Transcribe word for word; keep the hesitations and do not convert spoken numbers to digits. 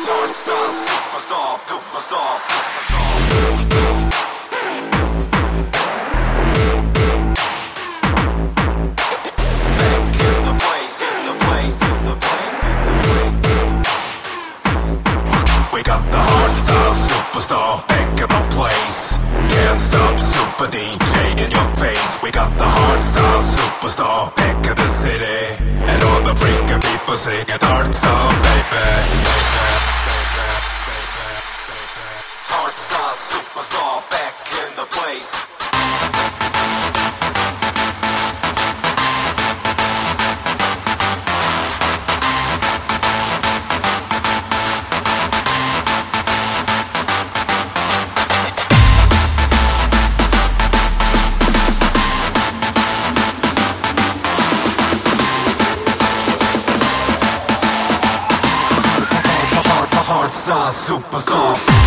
Hardstyle superstar, superstar, superstar. Back in the place, in the place, in the place, in the place. We got the hardstyle superstar back in the place. Can't stop, super D J in your face. We got the hardstyle superstar back in the city. And all the freaking people singing hardstyle, baby. Hardstyle superstar back in the place. Hardstyle superstar.